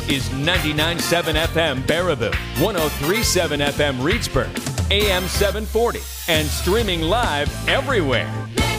is 99.7 FM Baraboo, 103.7 FM Reedsburg, AM 740, and streaming live everywhere.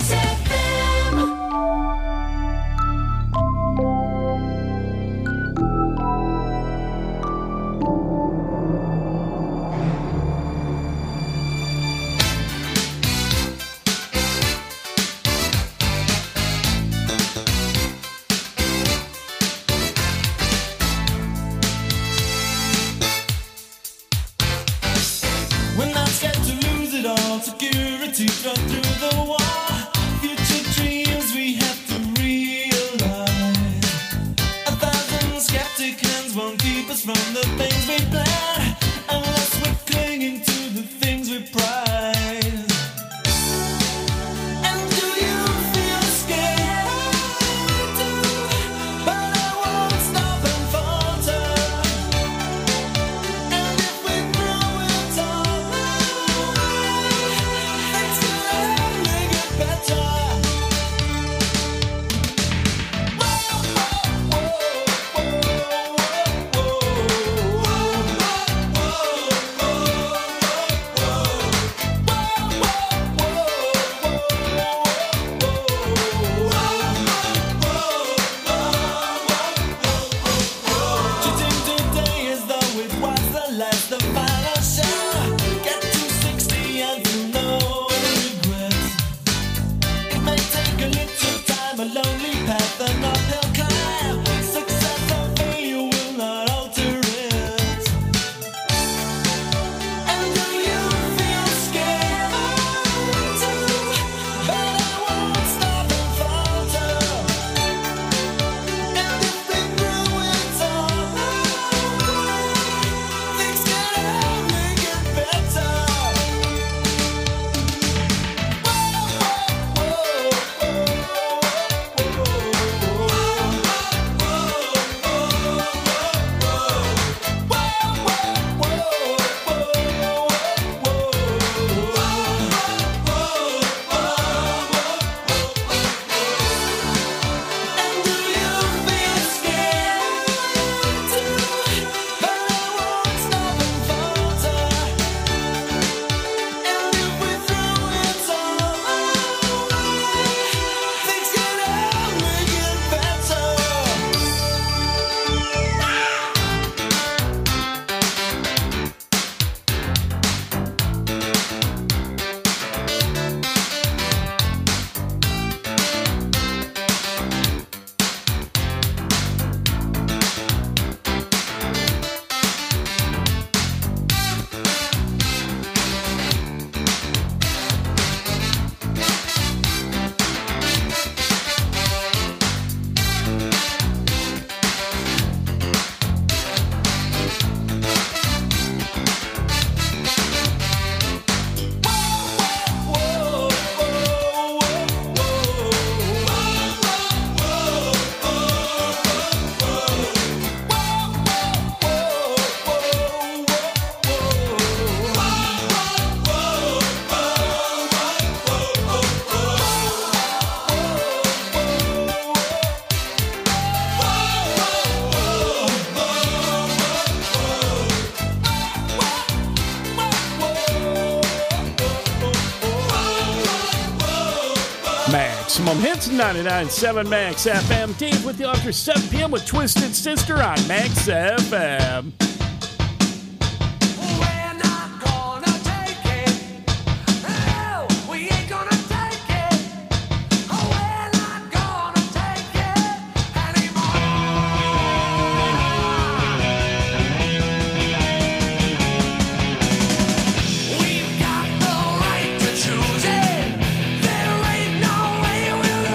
Maximum Hits, 99.7 Max FM. Dave with you after 7 p.m. with Twisted Sister on Max FM.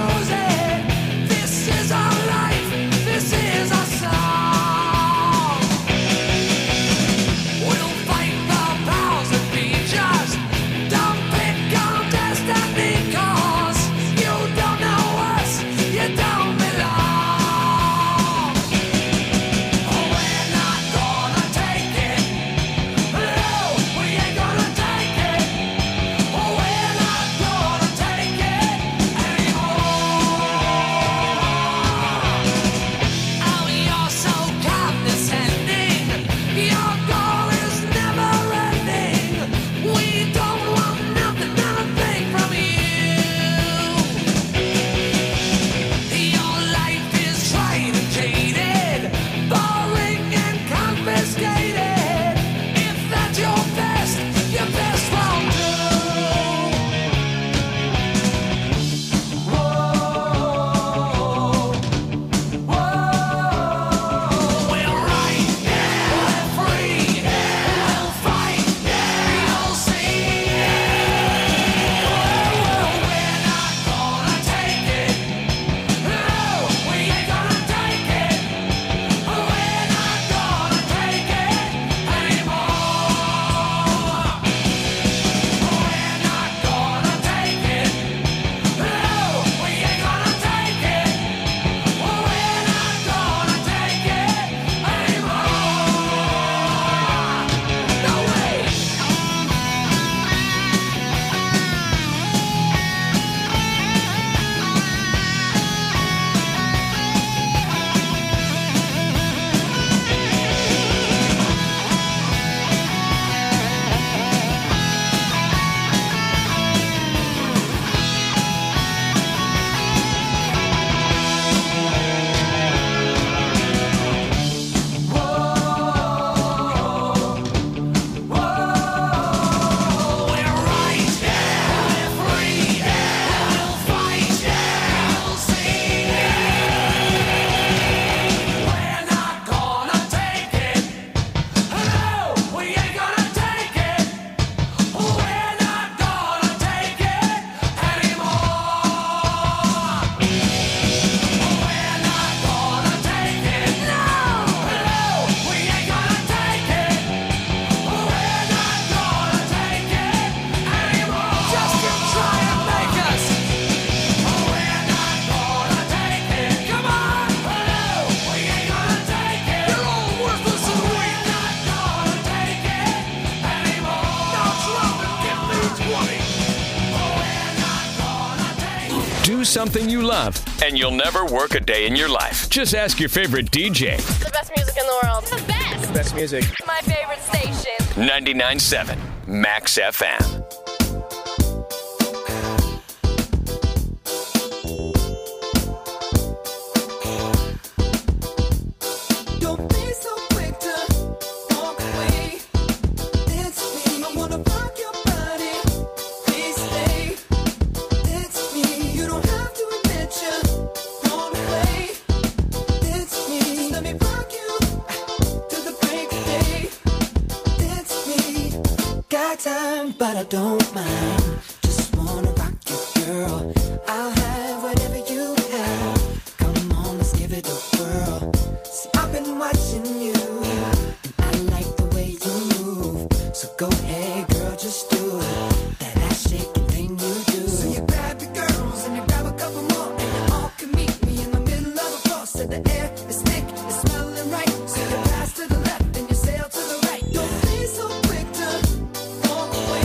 This is our life, this is our song. do something you love, and you'll never work a day in your life. Just ask your favorite DJ. The best music in the world. The best. The best music. My favorite station. 99.7 Max FM. But I don't mind. Just wanna rock you, girl. I'll have whatever you have. Come on, let's give it a whirl. See, I've been watching you, and I like the way you move. So go ahead, girl, just do it. That ass shaking thing you do. So you grab your girls and you grab a couple more, and you all can meet me in the middle of the floor. So the air is thick, it's smelling right. So you pass to the left and you sail to the right. Don't be so quick to walk away.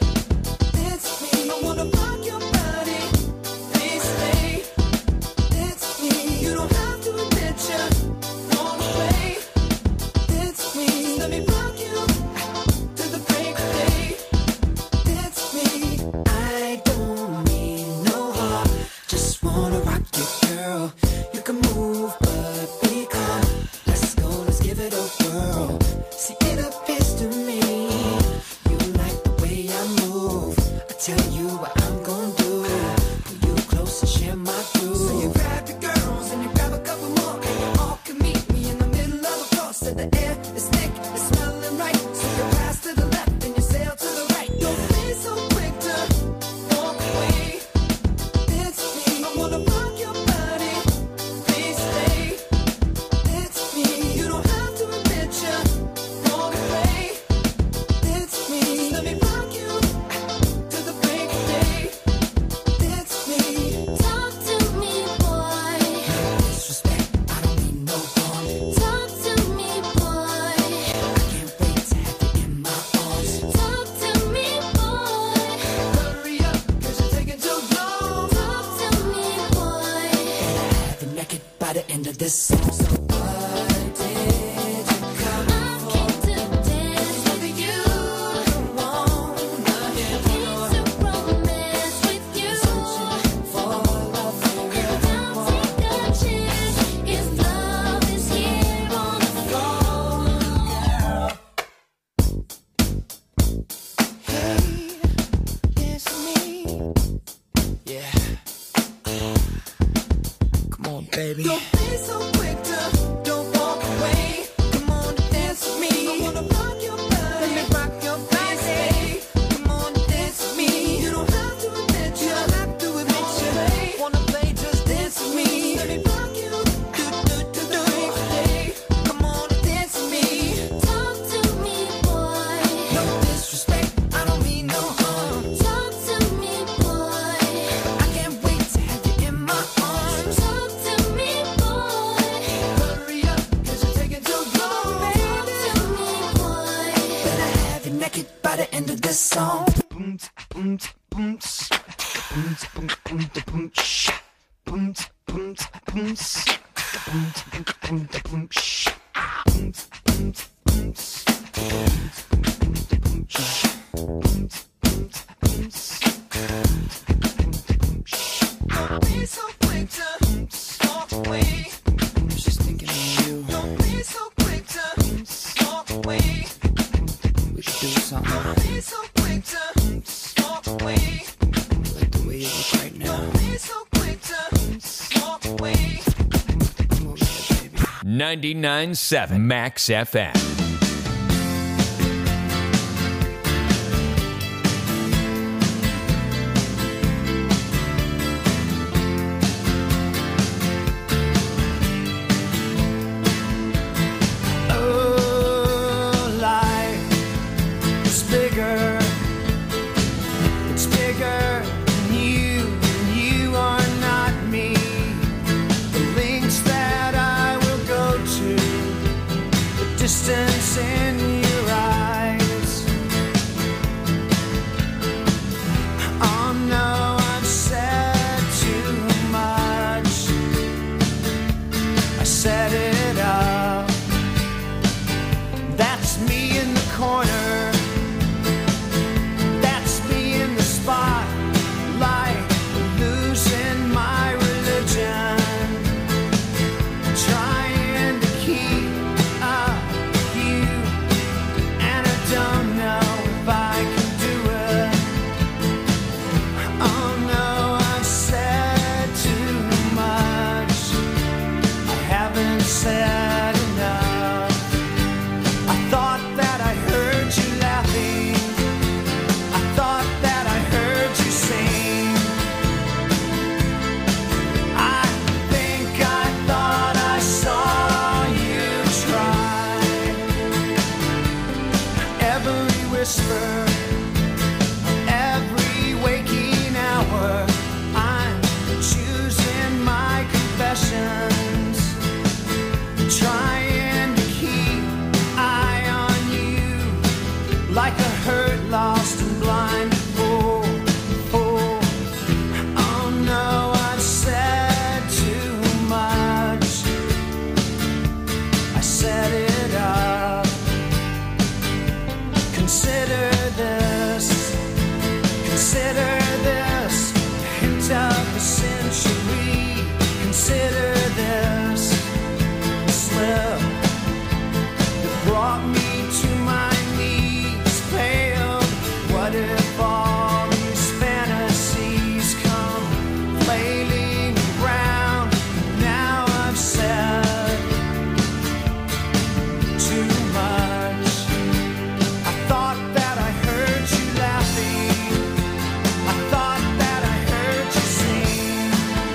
Like the way you look right now. 99.7 Max FM. Distance in your eyes. Oh no, I've said too corner. That's me in the spotlight, losing my religion, trying to keep up with you, and I don't know if I can do it. Oh no, I've said too much. I haven't said enough. I thought that I heard you laughing. I thought that I heard you sing. I think I thought I saw you try. Every whisper, every waking hour, I'm choosing my confessions, trying to keep eye on you, like a hurt, lost and blind fool. Oh no, I've said too much. I set it up. Consider this, hint of the century. Consider this slip that brought me to my knees, pale. What if all these fantasies come flailing around? Now I've said too much. I thought that I heard you laughing. I thought that I heard you sing.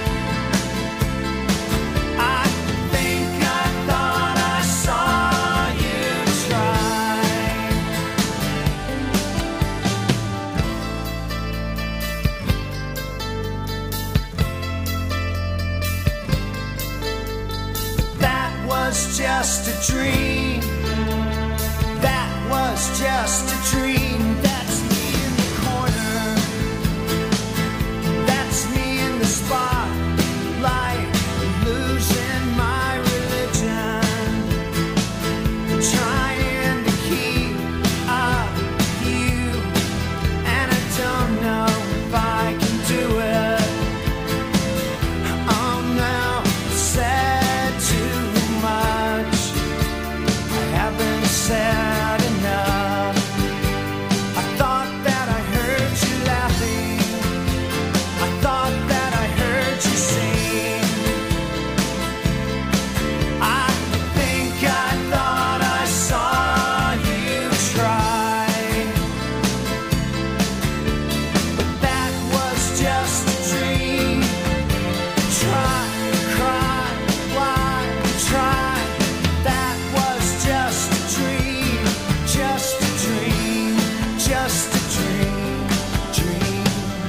I think I thought I saw you try. That was just a dream. That was just a dream. That's me in the corner. That's me in the spotlight, losing my religion, trying to keep up with you, and I don't know if I can do it. Oh no, said too much. I haven't said enough. I thought that I heard you laughing. I thought that I heard you sing. I think I thought I saw you try. But that was just a dream. Try, cry, why, try. That was just a dream, just a dream, just a dream, dream.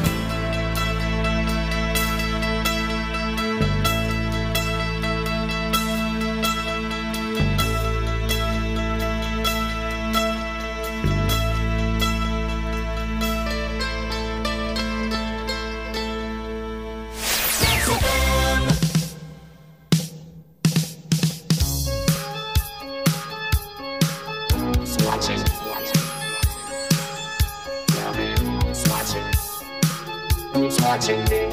Who's watching me?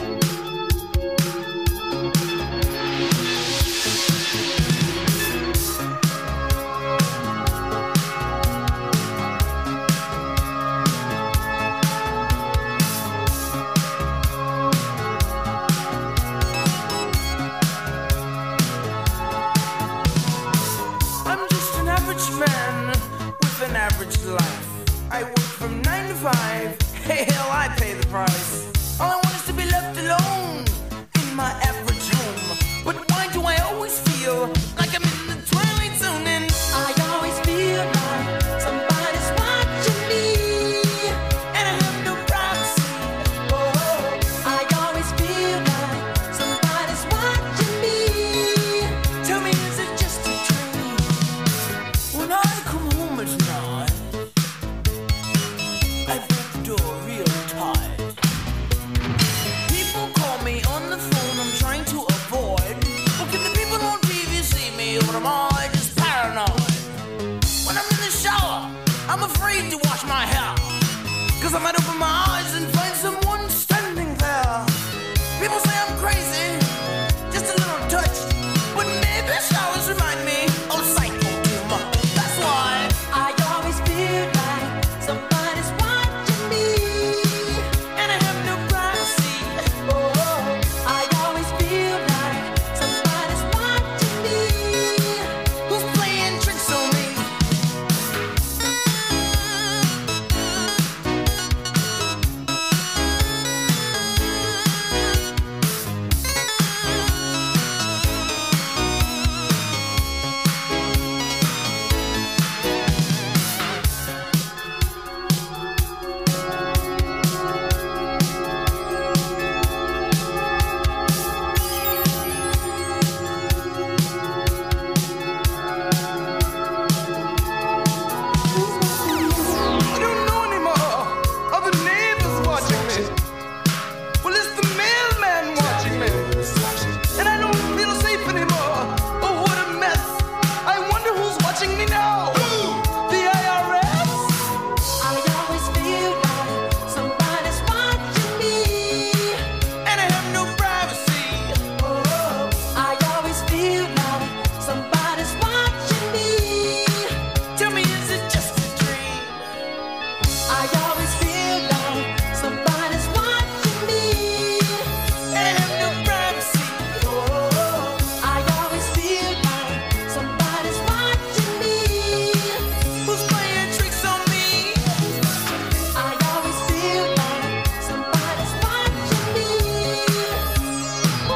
I'm just an average man with an average life. I work from 9 to 5. Hey, hell, I pay the price. All I want is to be left alone. 'cause I might open my eyes and find someone standing there. People say I'm crazy, just a little touched, but maybe showers remind me of psycho humor. That's why I always feel like somebody's watching me, and I have no privacy. oh, I always feel like somebody's watching me. Who's playing tricks on me? I don't know anymore. Are the neighbors watching me? Well, it's the mailman watching me. And I don't feel safe anymore. Oh, what a mess. I wonder who's watching me now. The IRS? I always feel like somebody's watching me, And I have no privacy. oh, I always feel like somebody's watching me. Tell me, is it just a dream? I always feel like somebody's watching me, And I have no privacy. oh, I always feel like somebody's watching me. Who's playing tricks on me? I always feel like somebody's watching me, oh,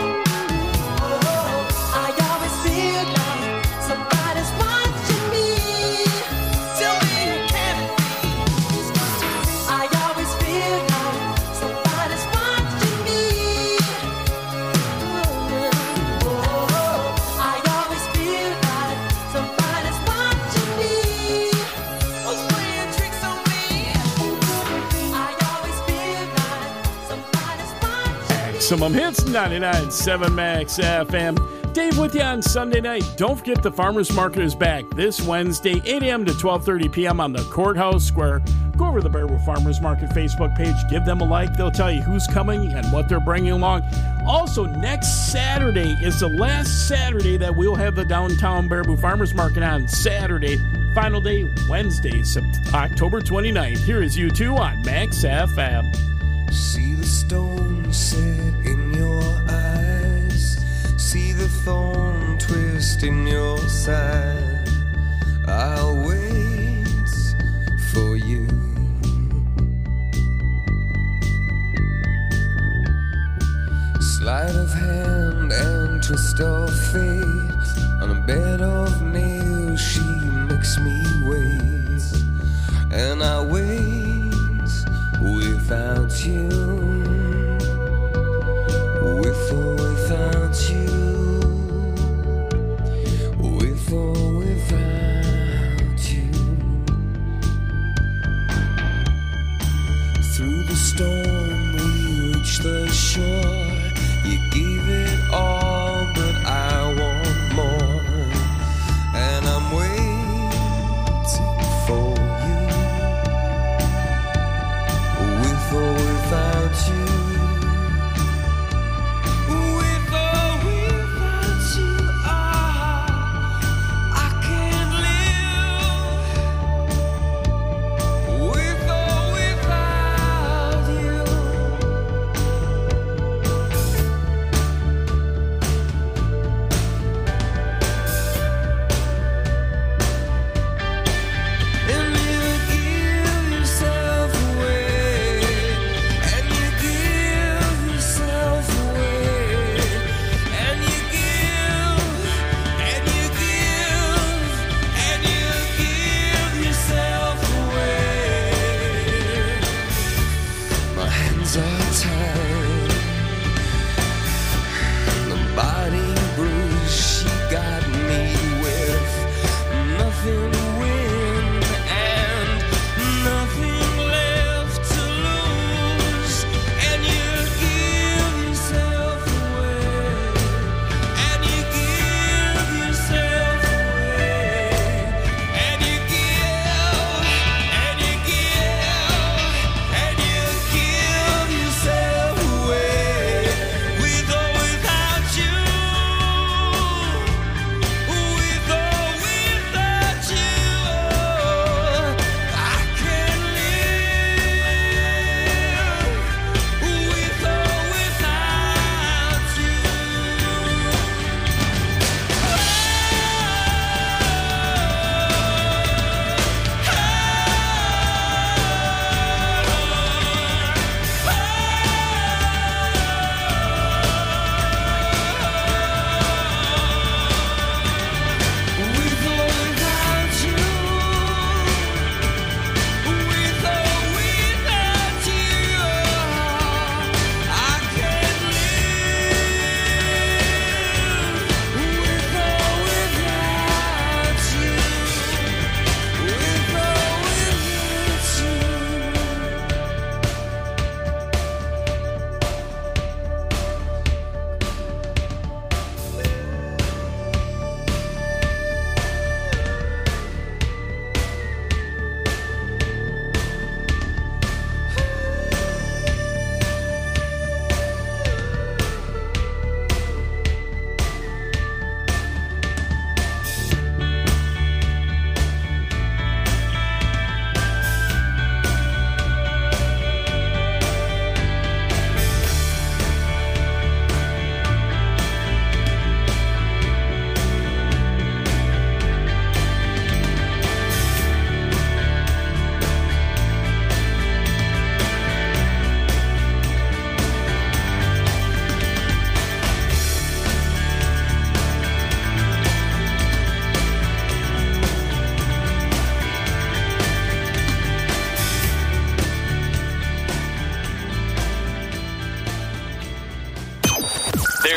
I always feel like somebody's watching me. Tell me, who can it be? I always feel like somebody's watching me. Oh, I always feel like somebody's watching me. Who's playing tricks on me? I always feel like somebody's watching me. Maximum Hits 99.7 Max FM. Dave with you on Sunday night. Don't forget the Farmers Market is back this Wednesday, 8 a.m. to 12:30 p.m. on the Courthouse Square. Go over to the Bearwood Farmers Market Facebook page. Give them a like. They'll tell you who's coming and what they're bringing along. Also, next Saturday is the last Saturday that we'll have the downtown Bearwood Farmers Market on Saturday. Final day, Wednesday, October 29th. Here is U2 on Max FM. See the stone set in your eyes. See the thorn twist in your side. I'll wait for you. Sleight of hand and twist of fate. On a bed of nails she makes me wait. And I wait without you. With or without you. With or without you. Through the storm we reach the shore. You gave it all, but I want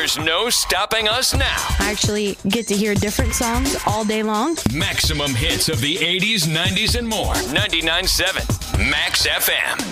There's no stopping us now. I actually get to hear different songs all day long. Maximum hits of the 80s, 90s, and more. 99.7 Max FM.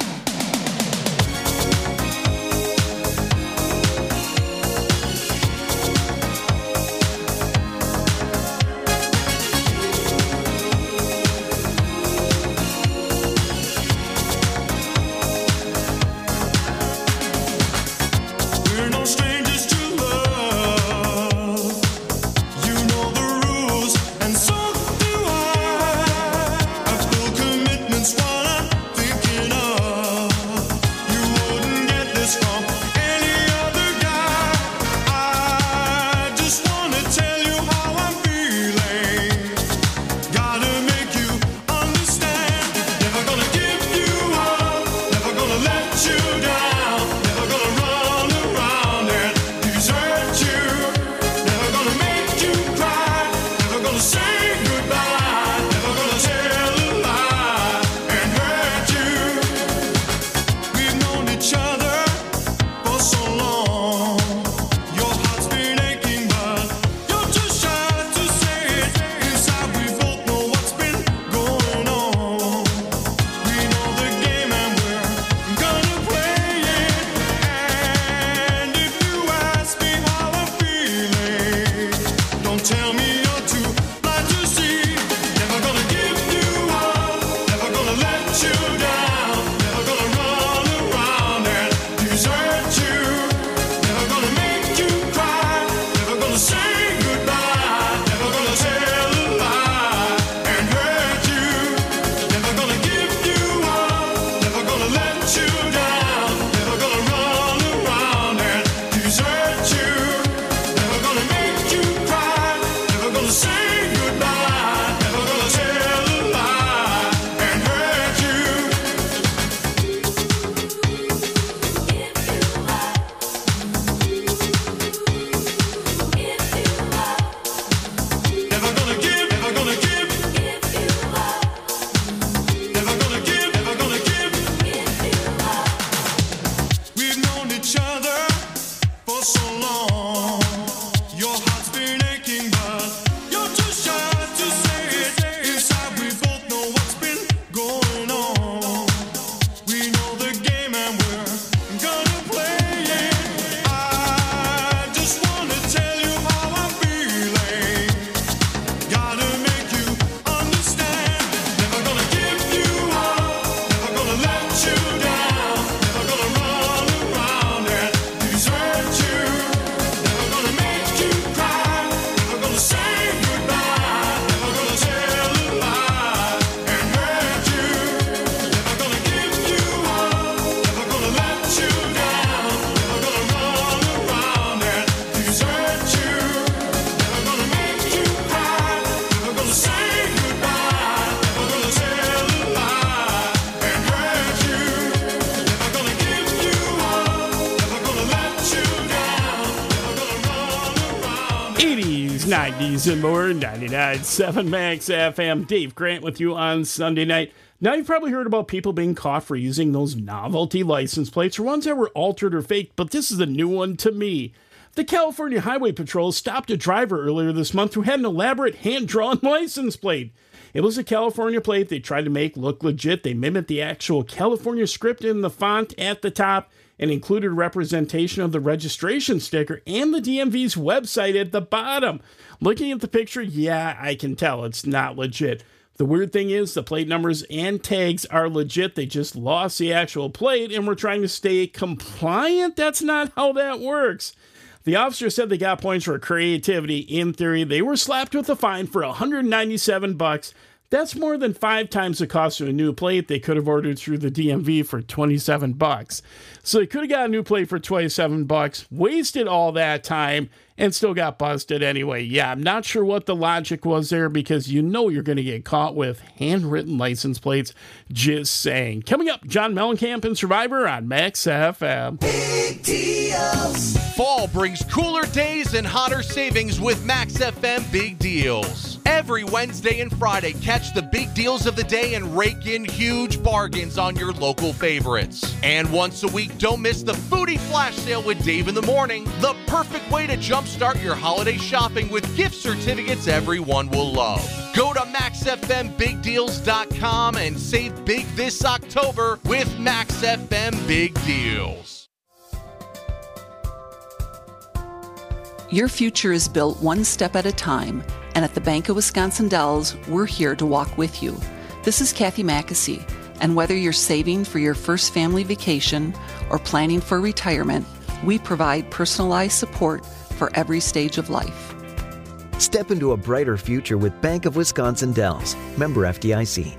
And more, 99.7 Max FM. Dave Grant with you on Sunday night. Now, you've probably heard about people being caught for using those novelty license plates or ones that were altered or faked, but this is a new one to me. The California Highway Patrol stopped a driver earlier this month who had an elaborate hand-drawn license plate. It was a California plate they tried to make look legit. They mimicked the actual California script in the font at the top and included representation of the registration sticker and the DMV's website at the bottom. Looking at the picture, yeah, I can tell it's not legit. The weird thing is the plate numbers and tags are legit. They just lost the actual plate and we're trying to stay compliant. That's not how that works. The officer said they got points for creativity. In theory, they were slapped with a fine for $197. That's more than 5 times the cost of a new plate they could have ordered through the DMV for $27. So they could have got a new plate for $27, wasted all that time, and still got busted anyway. Yeah, I'm not sure what the logic was there because you know you're going to get caught with handwritten license plates. Just saying. Coming up, John Mellencamp and Survivor on Max FM. Big deals. Fall brings cooler days and hotter savings with Max FM Big Deals. Every Wednesday and Friday, catch the big deals of the day and rake in huge bargains on your local favorites. And once a week, don't miss the Foodie Flash Sale with Dave in the Morning, the perfect way to jumpstart your holiday shopping with gift certificates everyone will love. Go to MaxFMBigDeals.com and save big this October with Max FM Big Deals. Your future is built one step at a time, and at the Bank of Wisconsin Dells, we're here to walk with you. This is Kathy Mackesy, and whether you're saving for your first family vacation or planning for retirement, we provide personalized support for every stage of life. Step into a brighter future with Bank of Wisconsin Dells. Member FDIC.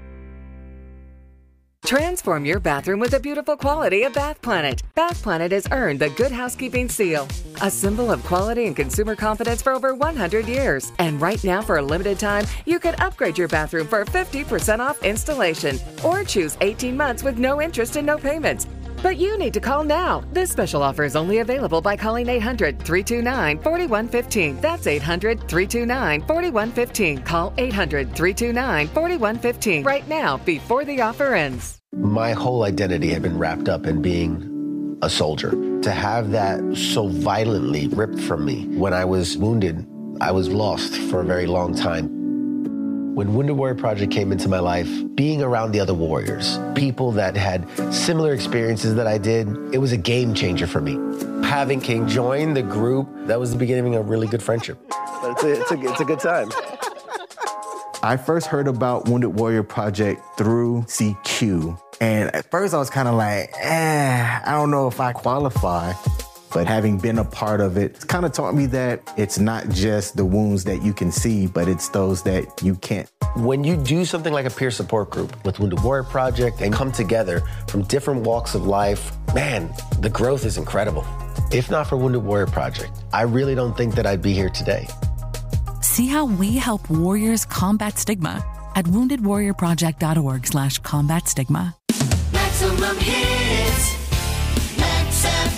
Transform your bathroom with the beautiful quality of Bath Planet. Bath Planet has earned the Good Housekeeping Seal, a symbol of quality and consumer confidence for over 100 years. And right now, for a limited time, you can upgrade your bathroom for 50% off installation or choose 18 months with no interest and no payments. But you need to call now. This special offer is only available by calling 800-329-4115. That's 800-329-4115. Call 800-329-4115 right now before the offer ends. My whole identity had been wrapped up in being a soldier. To have that so violently ripped from me when I was wounded, I was lost for a very long time. When Wounded Warrior Project came into my life, being around the other warriors, people that had similar experiences that I did, it was a game changer for me. Having King join the group, that was the beginning of a really good friendship. It's a good time. I first heard about Wounded Warrior Project through CQ. And at first I was kind of like, I don't know if I qualify. But having been a part of it, it's kind of taught me that it's not just the wounds that you can see, but it's those that you can't. When you do something like a peer support group with Wounded Warrior Project and come together from different walks of life, man, the growth is incredible. If not for Wounded Warrior Project, I really don't think that I'd be here today. See how we help warriors combat stigma at woundedwarriorproject.org/combat stigma. Maximum hits. Max FM.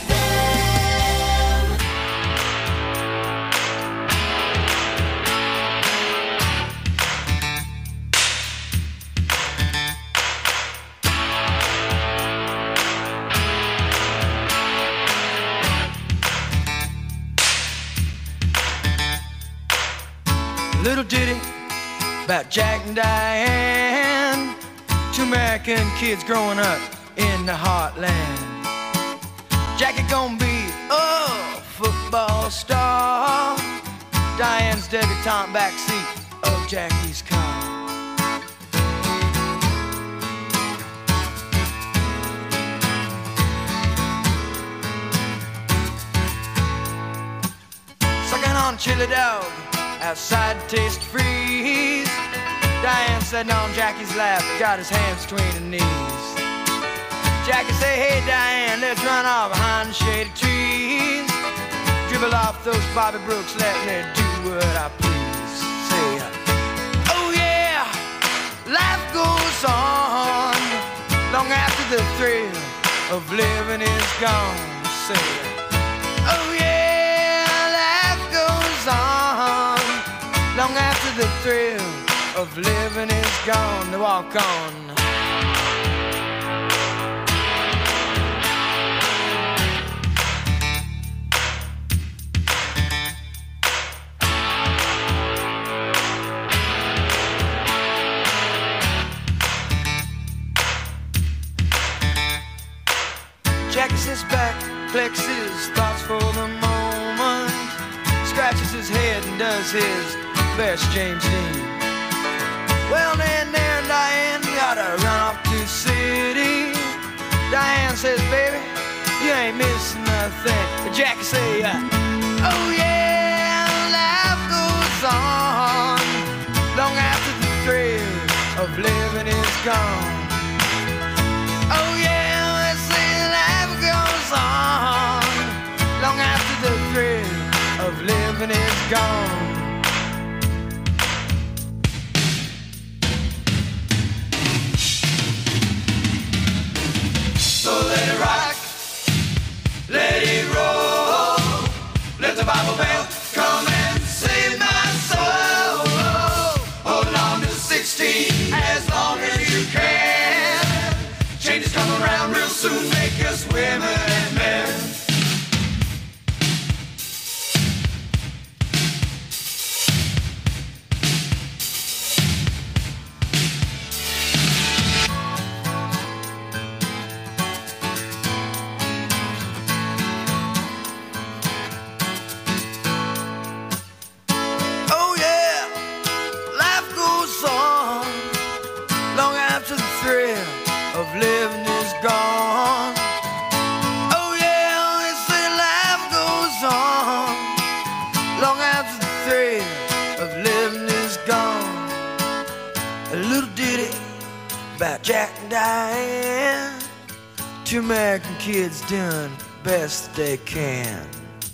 Little ditty about Jack and Diane, two American kids growing up in the heartland. Jackie gonna be a football star, Diane's debutante backseat of Jackie's car. Sucking on chili dog outside to taste freeze. Diane sitting on Jackie's lap, got his hands between her knees. Jackie say, hey Diane, let's run off behind the shady trees. Dribble off those Bobby Brooks, let me do what I please. Say, oh yeah, life goes on long after the thrill of living is gone. Say, oh yeah, life goes on long after the thrill of living is gone. To walk on. Jackie sits back, collects his thoughts for the moment, scratches his head and does his best James Dean. Well, then there and Diane gotta run off to the city. Diane says, baby, you ain't missing nothing. But Jackie say, oh yeah, life goes on long after the thrill of living is gone. Oh yeah, let's say life goes on long after the thrill of living is gone. So let it rock, let it roll, let the Bible belt come and save my soul. of living is gone. Oh yeah, they say life goes on long after the thrill of living is gone. A little ditty about Jack and Diane, two American kids doing the best they can.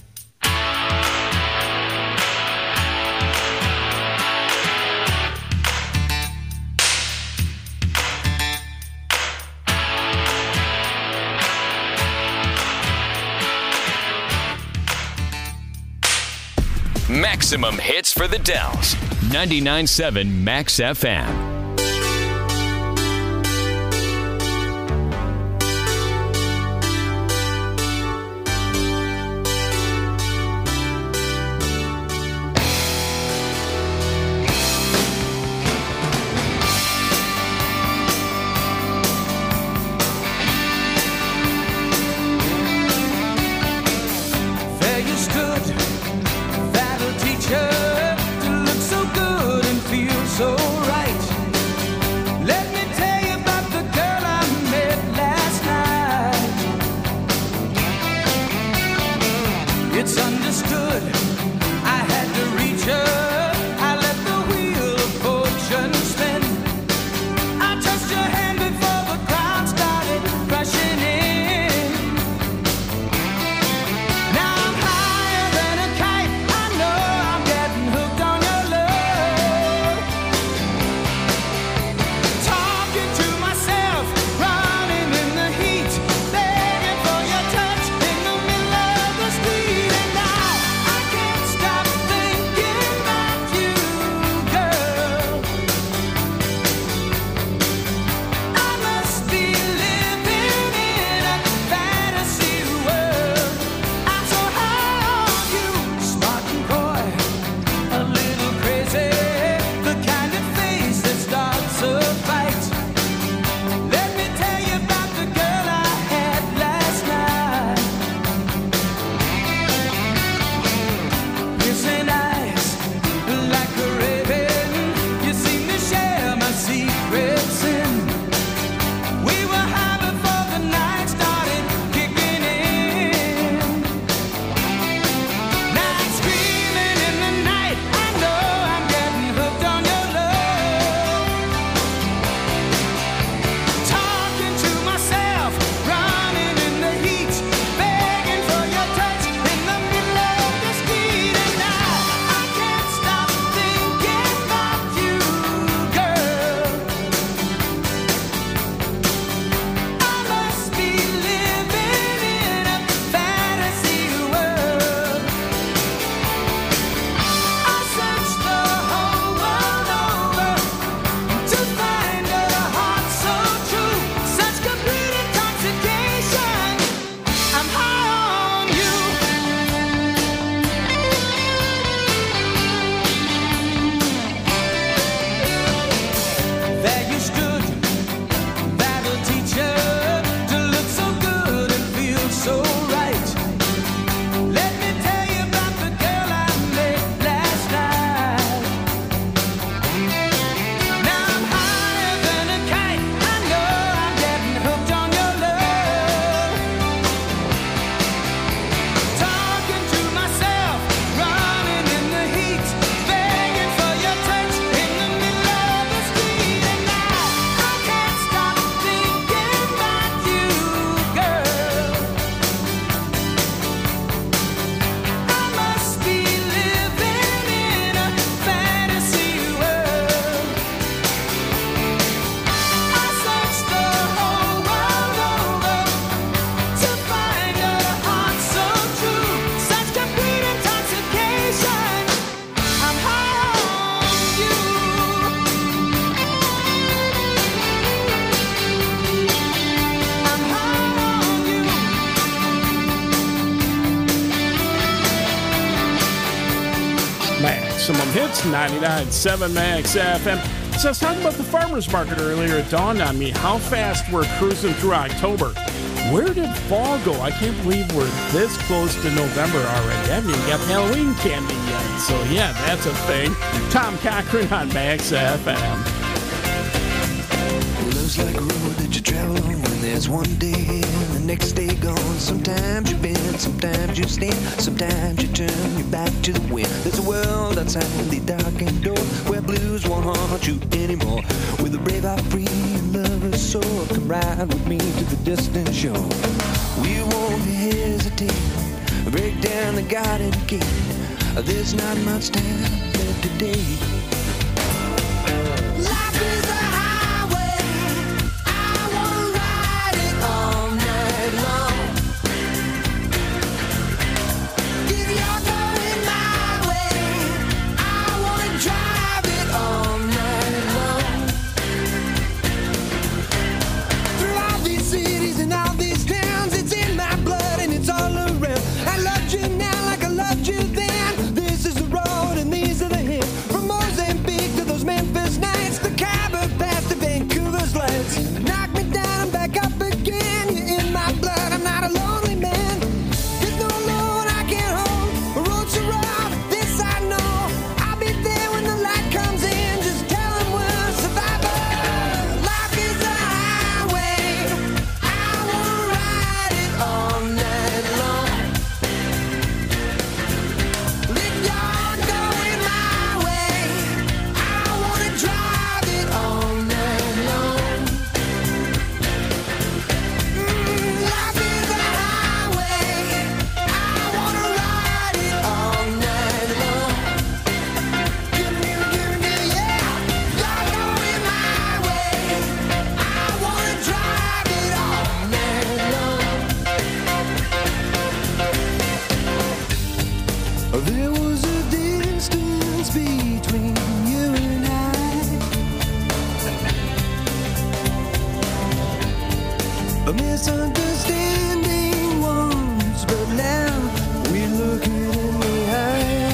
Maximum hits for the Dells. 99.7 Max FM. Maximum Hits, 99.7 Max FM. So I was talking about the farmer's market earlier. It dawned on me how fast we're cruising through October. Where did fall go? I can't believe we're this close to November already. I haven't even got Halloween candy yet. So yeah, that's a thing. Tom Cochran on Max FM. Life's like a road that you travel on when there's one day here and the next day gone. Sometimes you bend, sometimes you stand, sometimes you turn your back to the wind. There's a world outside the darkened door where blues won't haunt you anymore. With a brave heart free and lover's soul, come ride with me to the distant shore. We won't hesitate, break down the garden gate. There's not much time left today. Life is a highway, I wanna ride it all night long. If you're going my way, I wanna drive it all night long. Through all these cities and all these towns, it's in my blood and it's all around. I loved you now like I loved you then. This is the road and these are the hills. From Mozambique to those Memphis nights, the Khyber Pass to Vancouver's lights. Knock me down, I'm back up again. You're in my blood, I'm not a lonely man. There's no load I can't hold. The road's so rough, this I know. I'll be there when the light comes in. Just tell them we're survivors. Life is a highway, I wanna ride it all night long. If you're going my way, I wanna drive it all night long. Life is a highway, I wanna ride it all night long. Give me, yeah. You're going my way, I wanna drive it all night long. There was a distance between you and I, a misunderstanding once, but now we're looking in the eye.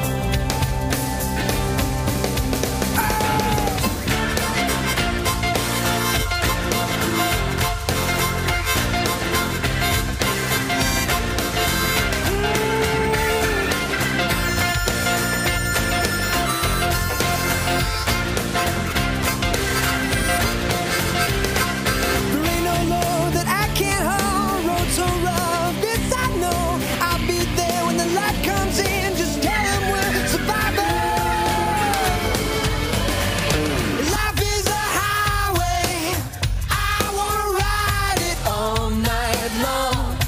There ain't no load that I can't hold. Road so rough, this I know. I'll be there when the light comes in. Just tell them we're survivors. Life is a highway, I wanna ride it all night long.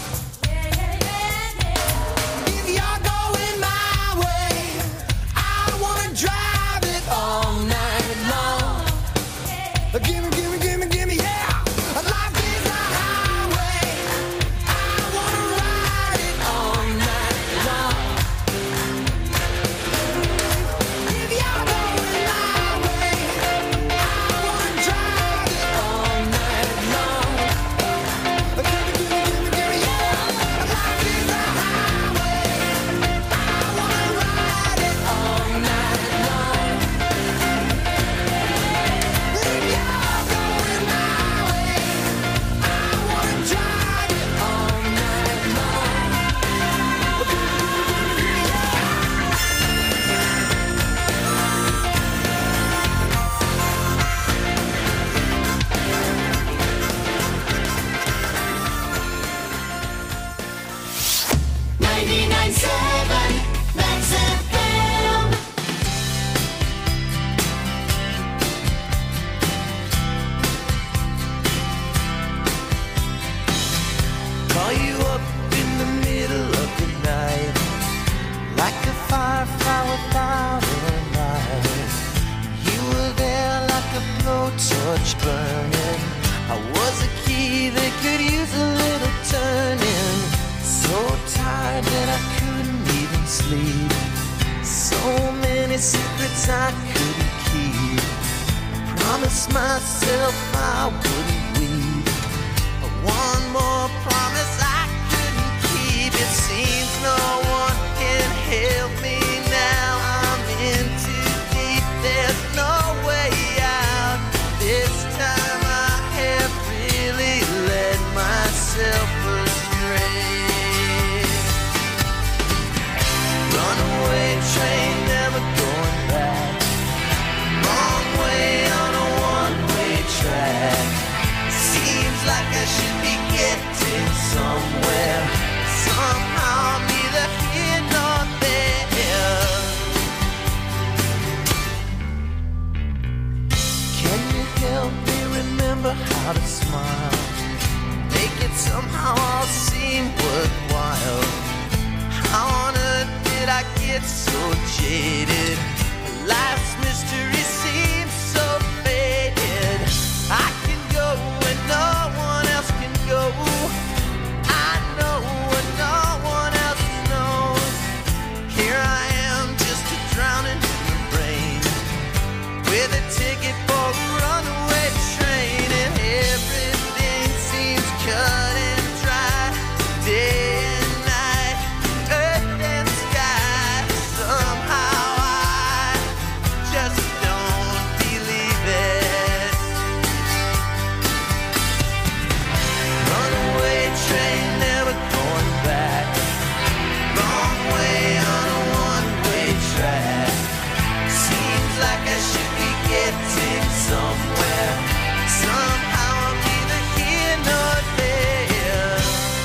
If you're going my way, I wanna drive it all night long. Give me, yeah. Life is a highway, I wanna ride it all night long. If you're going my way, I wanna drive it all night long. Give me, yeah. Life is a highway, I wanna ride it all night long. If you're going my way, I wanna drive it all night long. Max FM. Call you up in the middle of the night, like a firefly without a light. You were there like a blowtorch burning. I was a key that could use a little turning. So tired that I couldn't even sleep. So many secrets I couldn't keep. I promised myself I wouldn't weep. One more promise I couldn't keep. It seems no one can help me now. I'm in too deep, there's no way out. This time I have really led myself astray. Runaway train, never going back. Wrong way on a one-way track. without a smile. Make it somehow all seem worthwhile. How on earth did I get so jaded? Life's mystery seems so faded. I can go where no one else can go. I know what no one else knows. Here I am, just a drowning in the brain, with a ticket for a runaway train, and everything seems cut and dry. Day and night, earth and sky. Somehow I just don't believe it. Runaway train, never going back. Wrong way on a one-way track. Seems like I should be getting somewhere. Somehow I'm neither here nor there.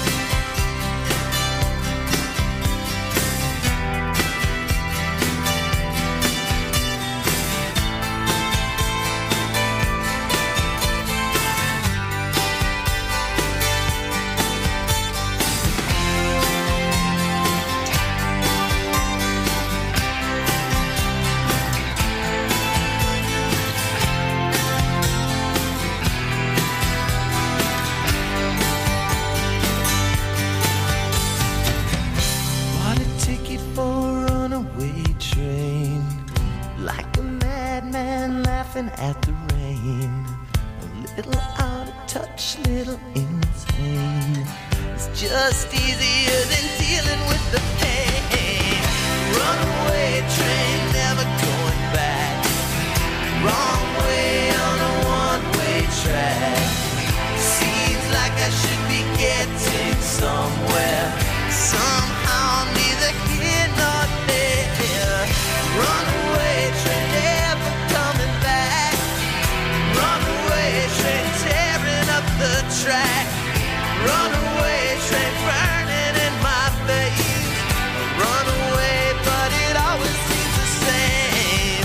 Bought a ticket for a runaway train, like a madman laughing at the rain. A little out of touch, little insane. It's just easier than dealing with the pain. Runaway train, never going back. Wrong way on a one-way track. Seems like I should be getting somewhere. Somehow neither here nor there. Runaway train, never coming back. Runaway train, tearing up the track. Runaway train, burning in my face. Runaway, but it always seems the same.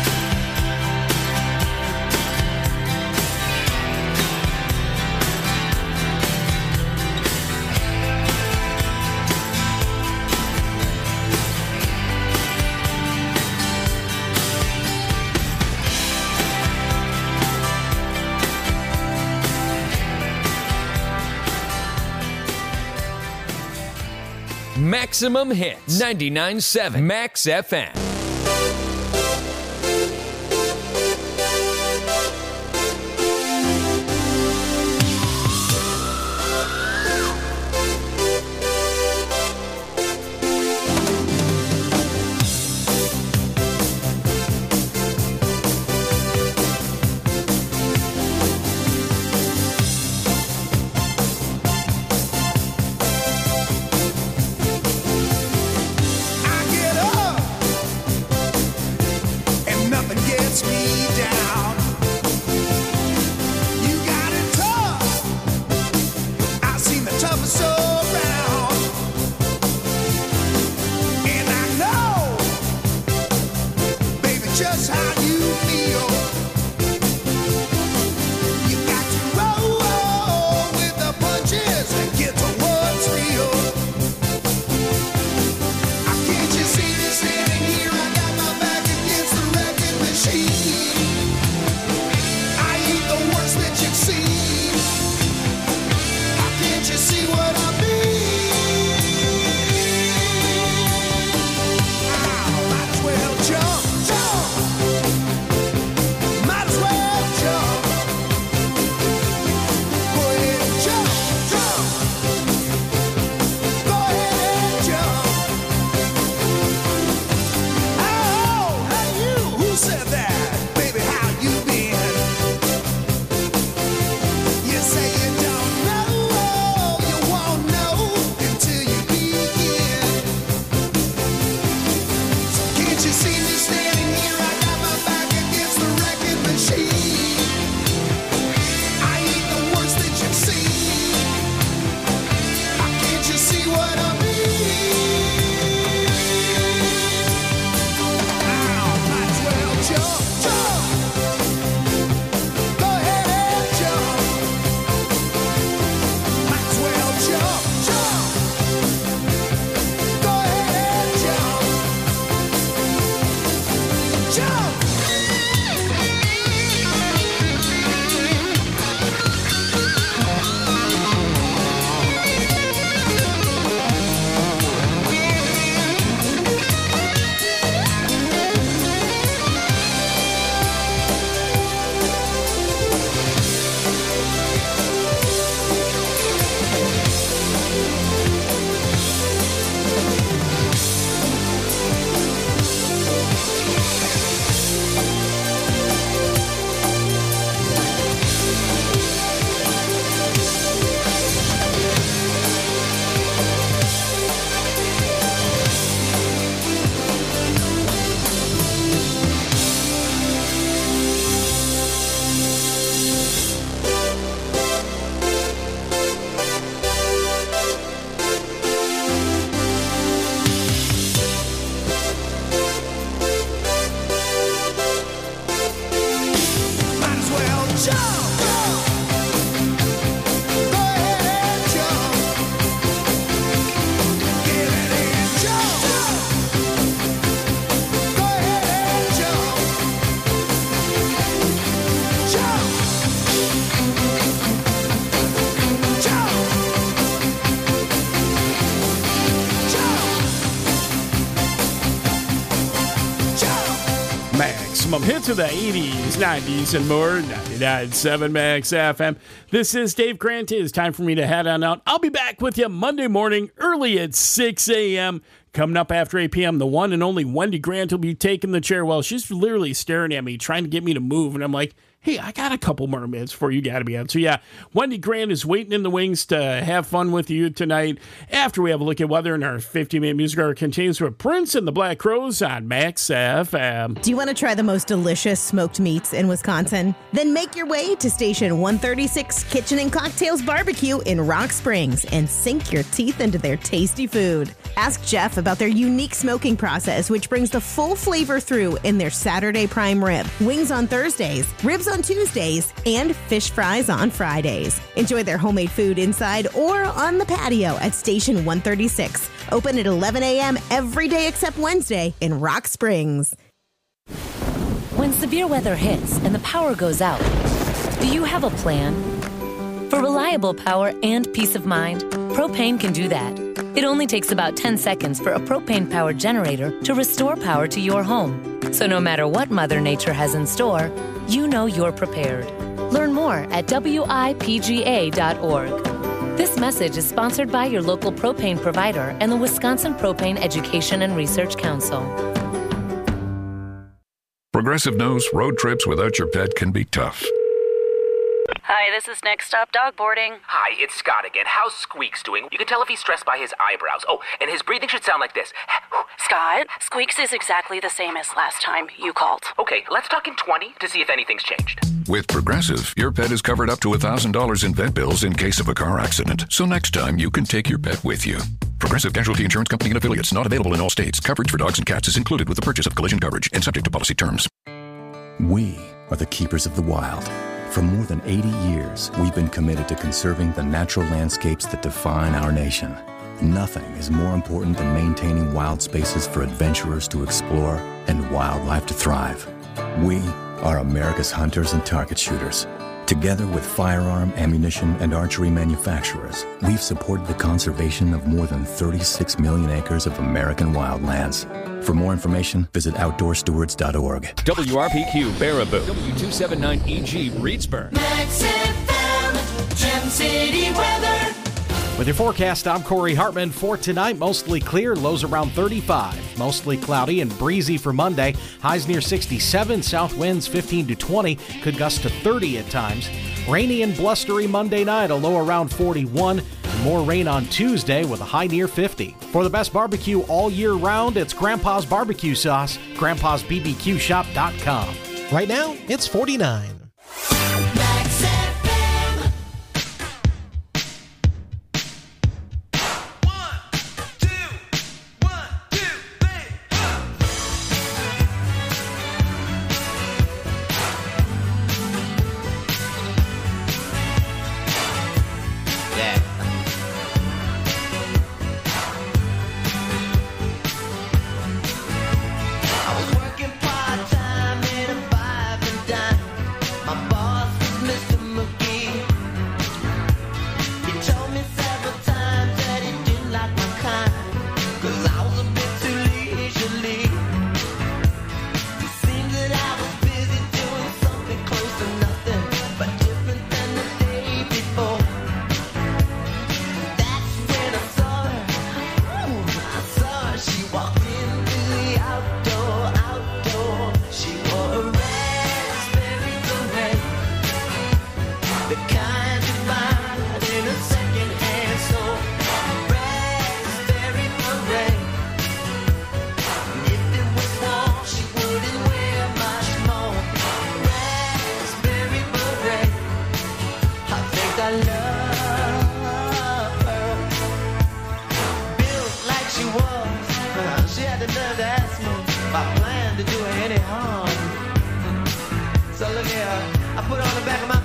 Maximum Hits, 99.7 Max FM. I get up Maximum hits of the 80s, 90s, and more. 99.7 Max FM. This is Dave Grant. It's time for me to head on out. I'll be back with you Monday morning, early at 6 a.m. Coming up after 8 p.m., the one and only Wendy Grant will be taking the chair. Well, she's literally staring at me, trying to get me to move. And I'm like, hey, I got a couple more minutes before you got to be out. So, yeah, Wendy Grant is waiting in the wings to have fun with you tonight after we have a look at weather in our 50-minute music hour continues with Prince and the Black Crowes on Max FM. Do you want to try the most delicious smoked meats in Wisconsin? Then make your way to Station 136 Kitchen and Cocktails Barbecue in Rock Springs and sink your teeth into their tasty food. Ask Jeff about their unique smoking process, which brings the full flavor through in their Saturday prime rib, wings on Thursdays, ribs on Tuesdays, and fish fries on Fridays. Enjoy their homemade food inside or on the patio at Station 136. Open at 11 a.m. every day except Wednesday in Rock Springs. When severe weather hits and the power goes out, do you have a plan? For reliable power and peace of mind, Propane can do that. It only takes about 10 seconds for a propane-powered generator to restore power to your home. So no matter what Mother Nature has in store, you know you're prepared. Learn more at WIPGA.org. This message is sponsored by your local propane provider and the Wisconsin Propane Education and Research Council. Progressive knows road trips without your pet can be tough. Hi, this is Next Stop Dog Boarding. Hi, it's Scott again. How's Squeaks doing? You can tell if he's stressed by his eyebrows. Oh, and his breathing should sound like this. Scott, Squeaks is exactly the same as last time you called. Okay, let's talk in 20 to see if anything's changed. With Progressive, your pet is covered up to $1,000 in vet bills in case of a car accident. So next time, you can take your pet with you. Progressive Casualty Insurance Company and affiliates. Not available in all states. Coverage for dogs and cats is included with the purchase of collision coverage and subject to policy terms. We are the keepers of the wild. For more than 80 years, we've been committed to conserving the natural landscapes that define our nation. Nothing is more important than maintaining wild spaces for adventurers to explore and wildlife to thrive. We are America's hunters and target shooters. Together with firearm, ammunition, and archery manufacturers, we've supported the conservation of more than 36 million acres of American wildlands. For more information, visit OutdoorStewards.org. WRPQ Baraboo, W279EG Reedsburg. Max FM, Gem City weather. With your forecast, I'm Corey Hartman. For tonight, mostly clear, lows around 35. Mostly cloudy and breezy for Monday. Highs near 67, south winds 15 to 20, could gust to 30 at times. Rainy and blustery Monday night, a low around 41. And more rain on Tuesday with a high near 50. For the best barbecue all year round, it's Grandpa's Barbecue Sauce, grandpasbbqshop.com. Right now, it's 49. So look here, I put on the back of my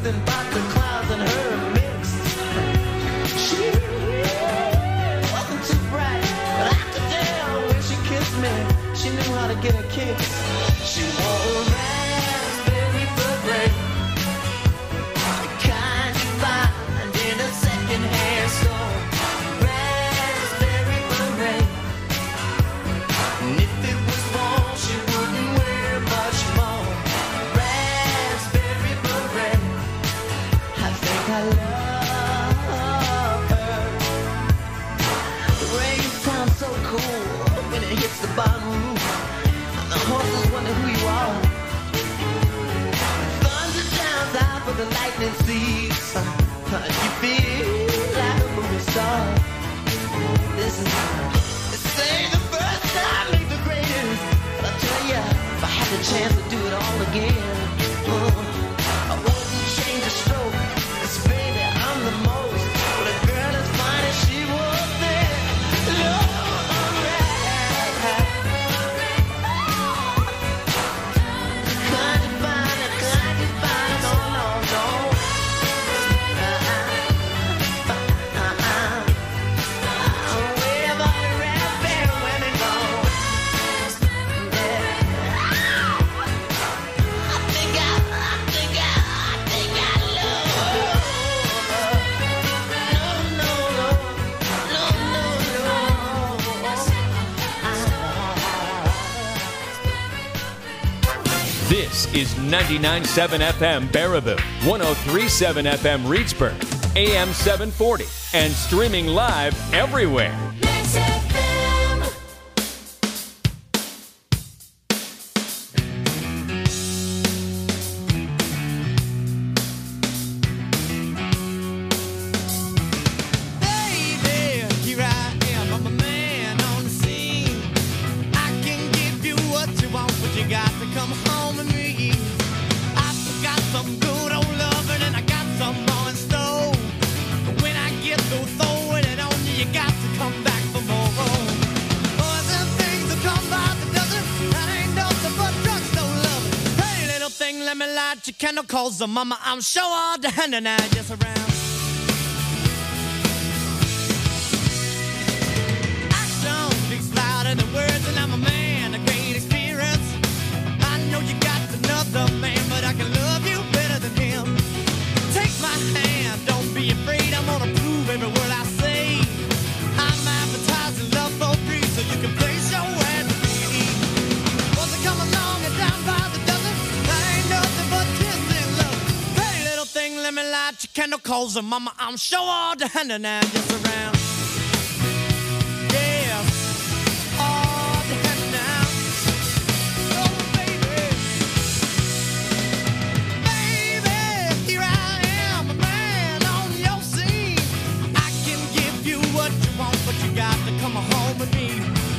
nothing but the clouds and her mix. She wasn't too bright, but I could tell when she kissed me, she knew how to get a kick. She wore a raspberry beret, the kind you find in a second-hand store. Raspberry beret, and if it was warm, she wouldn't wear much more. Raspberry beret, I think I love her. The rain sounds so cool when it hits the bottom roof. The horses wonder who you are. Thunder shines out for the lightning seeds. You feel like a movie star. This is, say the first time make the greatest. But I tell ya, if I had the chance to do it all again, I wouldn't change a stroke. 'Cause baby, I'm the most. But a girl as fine as she was there. Lord, This is 99.7 FM Baraboo, 103.7 FM Reedsburg, AM 740, and streaming live everywhere. Candle calls the mama, I'm sure all the hand and I just around. Action speaks louder than words, and I'm a man of great experience. I know you got another man, but I can love you better than him. Take my hand, don't be afraid, I'm gonna prove every word I say. I'm advertising love for free, so you can place your ad to me. Once I come along and down by the dozen, I ain't nothing but let me light your candle calls her mama, I'm sure all the hand and I just around. Yeah, all the hand now. Oh baby, baby, here I am, a man on your scene. I can give you what you want, but you got to come home with me.